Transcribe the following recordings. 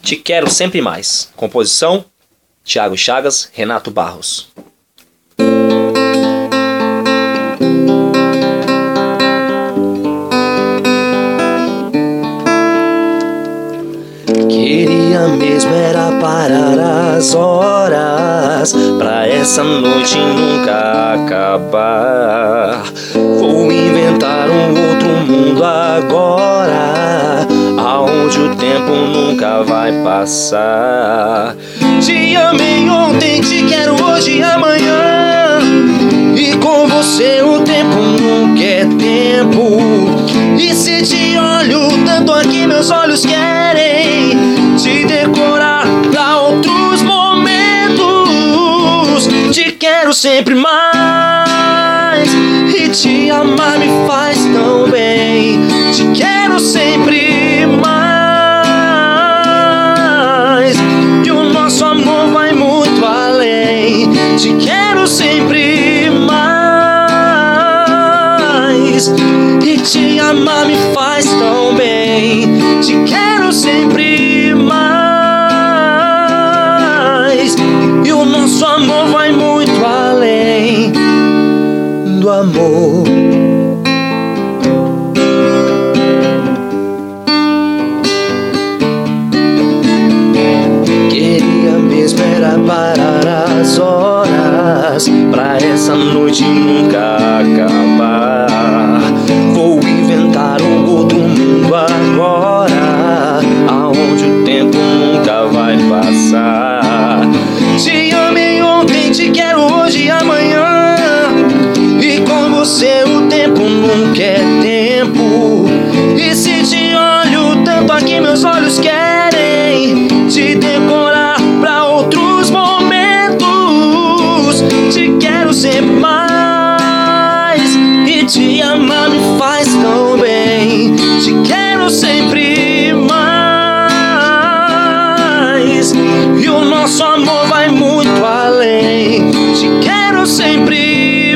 Te Quero Sempre Mais. Composição: Thiago Chagas, Renato Barros. Queria mesmo era parar as horas pra essa noite nunca acabar. Vou inventar um outro mundo agora, aonde o tempo nunca vai passar. Te amei ontem, te quero hoje e amanhã, e com você o tempo nunca é tempo. E se te olho tanto aqui, meus olhos querem te decorar pra outros momentos. Te quero sempre mais, e te amar me faz tão bem. Te quero sempre mais, e o nosso amor vai muito além. Te quero sempre mais, e te amar me faz tão bem. Te quero sempre mais, e o nosso amor vai muito além do amor. Queria mesmo era parar as horas pra essa noite nunca acabar. Vou inventar um outro mundo agora, aonde o tempo nunca vai passar. Te amei ontem, te quero hoje e amanhã, e com você o tempo nunca é tempo. E se te olho tanto aqui, meus olhos querem te decorar pra outros momentos. Te quero sempre mais, e te amar me faz tão bem. Te quero sempre mais, e o nosso amor vai muito além. Te quero sempre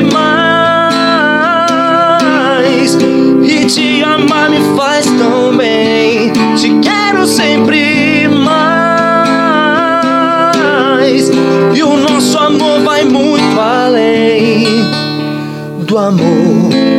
mais, e te amar me faz tão bem. Te quero sempre mais, e o nosso amor vai muito além do amor.